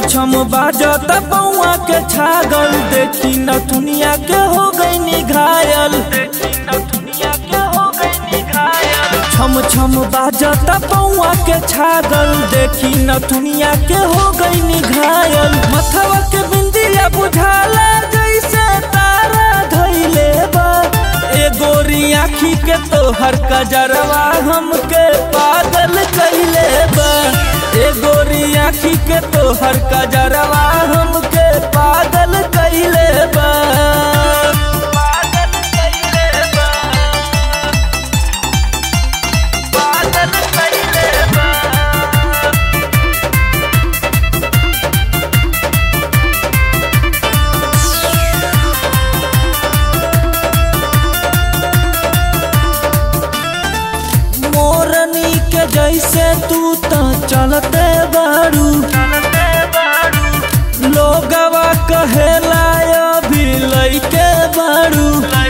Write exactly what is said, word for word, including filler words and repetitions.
छम बाजत बउआ के छागल, देखी न दुनिया के हो गई घायल। छम छम बाजत बउआ के छागल, देखी न दुनिया के हो गई घायल। मथवा के बिंदिया बुझाला जैसे तारा धइले बा, ए गोरी आँखी के तोहर कजरवा हमके पागल कइले बा। ए गोरी आँखी के तोहर कजरवा हमके पागल कइले बा। मोरनी के जैसे तू तो चलते बारू, लोगवा कहेला अभी लइके बारू।